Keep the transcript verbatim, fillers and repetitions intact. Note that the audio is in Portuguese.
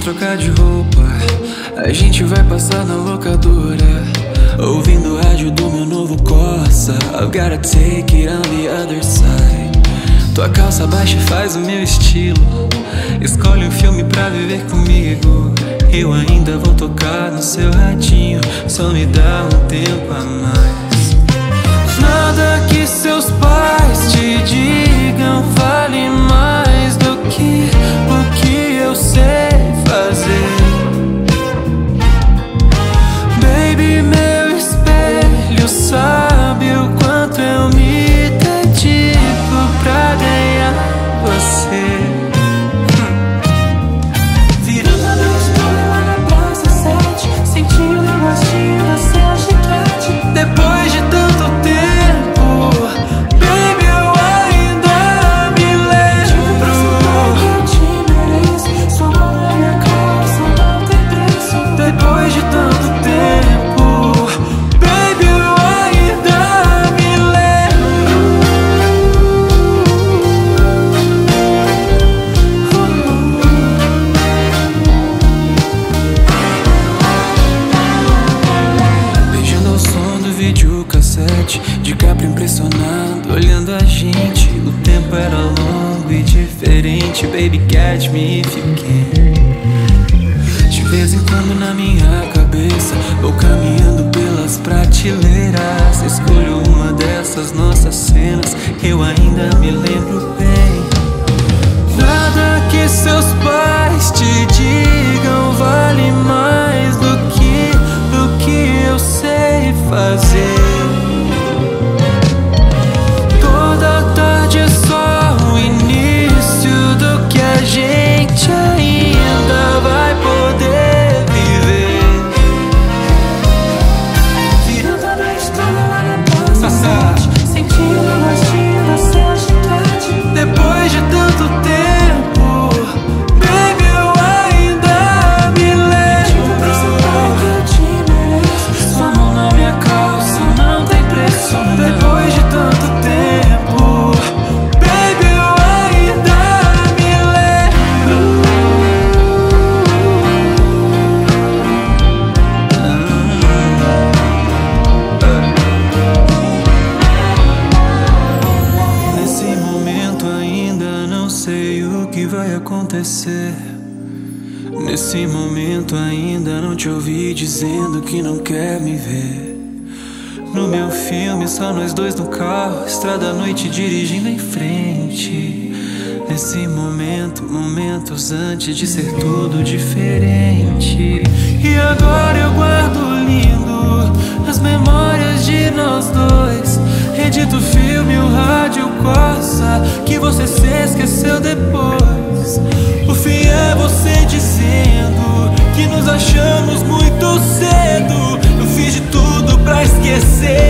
trocar de roupa, a gente vai passar na locadora, ouvindo o rádio do meu novo Corsa. I've gotta take it on the other side. Tua calça baixa faz o meu estilo, escolhe um filme pra viver comigo. Eu ainda vou tocar no seu radinho, só me dá um tempo a mais. Nada que seus pais te digam vale mais do que o que eu sei fazer. Baby, meu espelho sabe o quanto eu me dedico pra ganhar você. Virando a noite toda lá na praça sete, sentindo o gostinho do seu chiclete. Depois de tanto tempo, baby, eu ainda me lembro. Eu te mereço, sua mão na minha calça não tem preço. Depois de tanto tempo, baby, eu ainda me lembro. Beijando ao som do videocassete, de capa impressionado, olhando a gente. O tempo era longo e diferente. Baby, catch me if you can. De vez em quando na minha cabeça, vou caminhando pelas prateleiras, escolho uma dessas nossas cenas, eu ainda me lembro bem. Nada que seus pais te digam vale mais do que do que eu sei fazer. Toda tarde é só o início do que a gente ainda vai poder viver. Virando a noite toda lá na praça, sentindo o gostinho do seu chiclete. Depois de tanto tempo, baby, eu ainda me lembro. Eu te mereço, sua mão na minha calça não tem preço. Depois de tanto tempo, baby, eu ainda me lembro. Nesse momento ainda não sei o que vai acontecer. Nesse momento ainda não te ouvi dizendo que não quer me ver. No meu filme só nós dois no carro, estrada à noite dirigindo em frente. Nesse momento, momentos antes de ser tudo diferente. E agora eu guardo lindo as memórias de nós dois. Edito o filme, o rádio Corsa, que você se esqueceu depois. O fim é você dizendo que nos achamos muito cedo. Eu fiz de tudo pra esquecer.